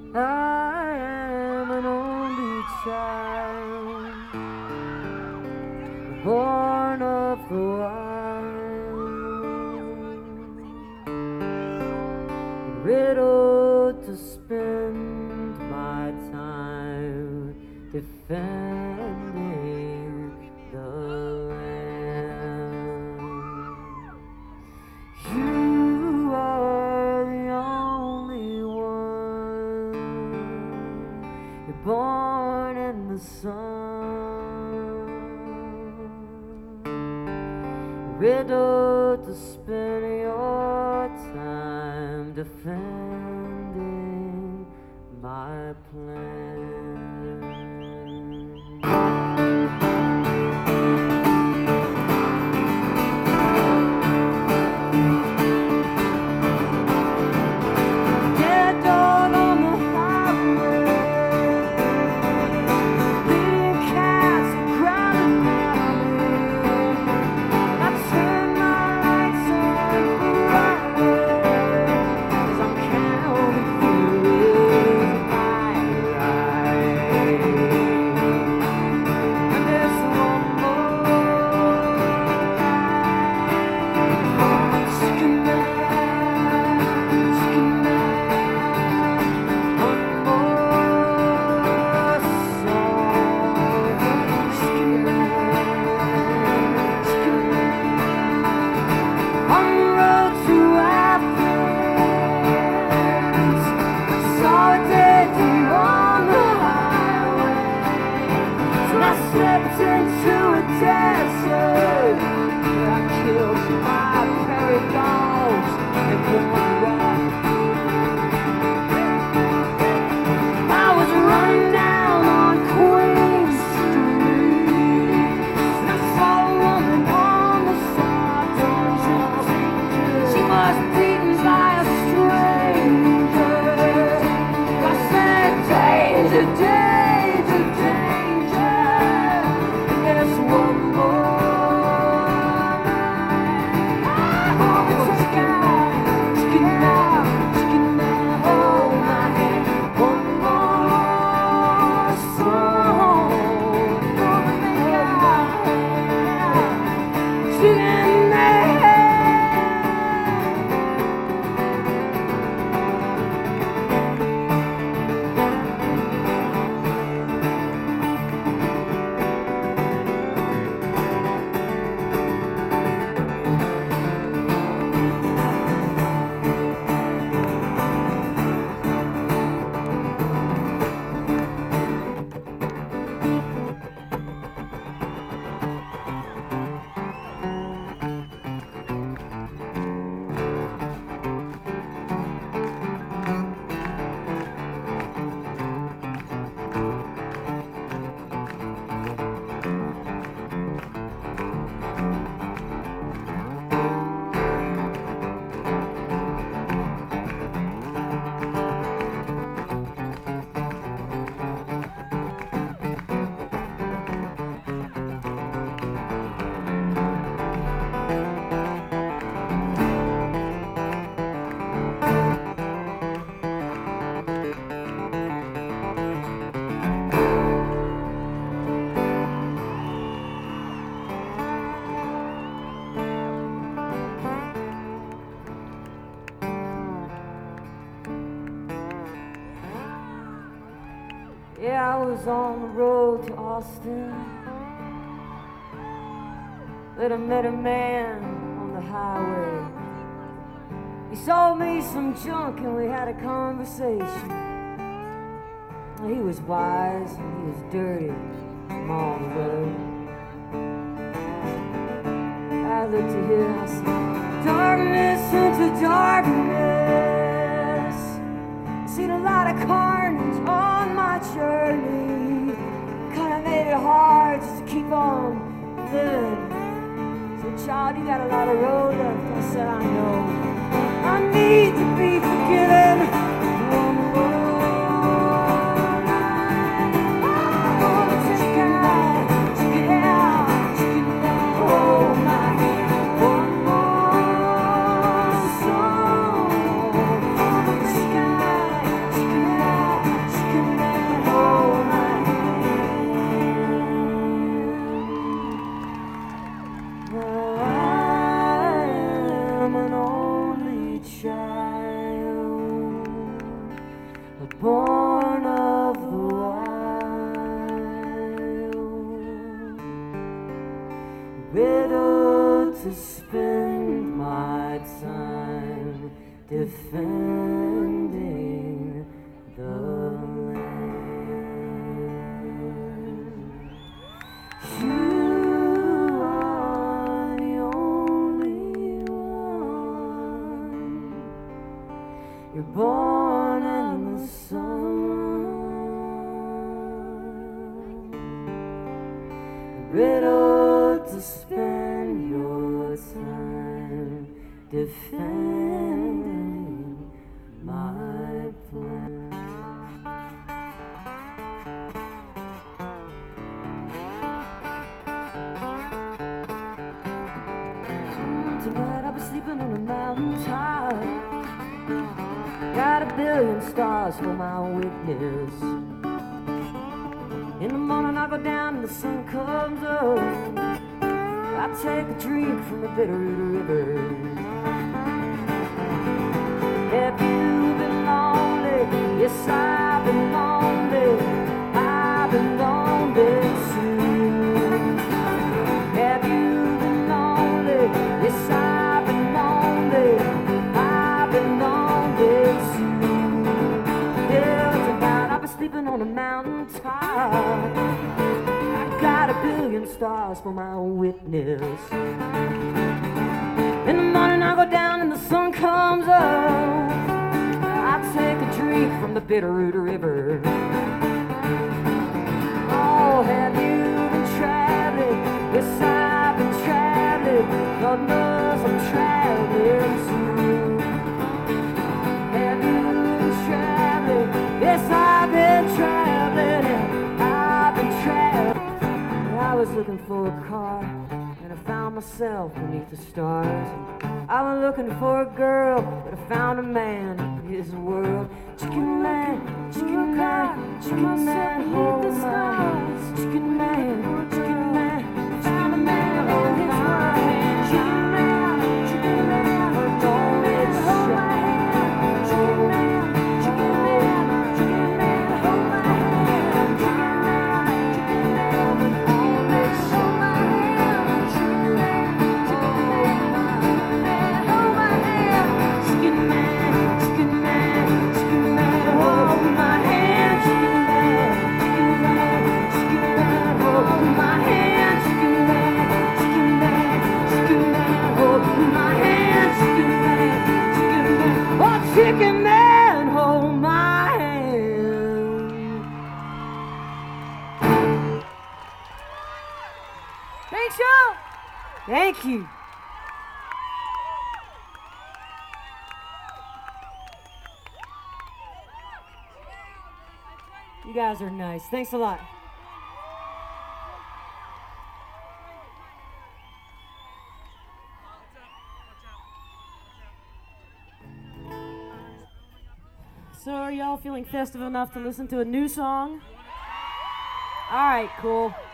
I am an only child, born of the wild, riddled to spend my time defending the land. You are the only one. You're born in the sun, riddled to spend your time defending my plan. Dead dog on the highway, bleeding cats are crowded by me. I turn my lights on bright, 'cause I'm counting through my ride. And there's one more chicken on the road to Athens, I saw a dead deer on the highway. So I stepped into a desert where I killed my prairie dogs and one rat. I was running down on Queen Street, and I saw a woman on the sidewalk. She was beaten by a stranger. I said, danger, danger, danger. And there's one more night. Oh, chicken out, hold my hand. One more song gonna make out. Chicken out. Yeah, I was on the road to Austin, but I met a man on the highway. He sold me some junk and we had a conversation. He was wise and he was dirty from all the road. I looked at him and I said, darkness into darkness. Seen a lot of carnage on my journey. Kinda made it hard just to keep on living. Said, child, you got a lot of road left. I said, I know. I need to be forgiven. One more night. Oh, chicken out, hold my hand. One more song. Chicken out, born of the wild, widowed to spend my time defending the land. You are the only one. You're born in the sun, riddled to spend your time defending my plan. Tonight I'll be sleeping on a mountaintop. Got a billion stars for my witness. In the morning I go down and the sun comes up. I take a drink from the Bitterroot River. Have you been lonely? Yes, I've been lonely. I've been lonely too. Have you been lonely? Yes, I've been lonely. I've been lonely too. Yeah, tonight I'll be sleeping on a mountaintop. I got a billion stars for my witness. In the morning I go down and the sun comes up. I take a drink from the Bitterroot River. Oh, have you been traveling? Yes, I've been traveling. God knows I'm traveling too. Have you been traveling? Yes, I've been traveling. I've been traveling. I was looking for a car and I found myself beneath the stars. I was looking for a girl, but I found a man in his world. Chicken man, chicken man, chicken man, hold my hand. Chicken man, chicken man, found a man, hold his hand. Chicken man, don't let hold my hand. Chicken man, hold my hand. Chicken man, don't let hold my hand. Chicken man, hold my hand. Chicken man, hold my hand. Chicken man, hold my hand. Chicken man, hold my hand. Chicken man, oh, chicken man, hold my hand. Thanks, y'all. Thank you. You guys are nice. Thanks a lot. So are y'all feeling festive enough to listen to a new song? All right, cool.